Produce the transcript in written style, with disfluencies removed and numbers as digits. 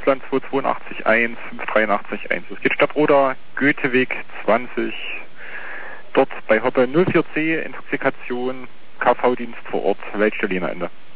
Deutschland 2881 5881. Es geht Stadtroder, Goetheweg 20, dort bei Hoppe 04C, Intoxikation, KV-Dienst vor Ort, Leitstelle Ende.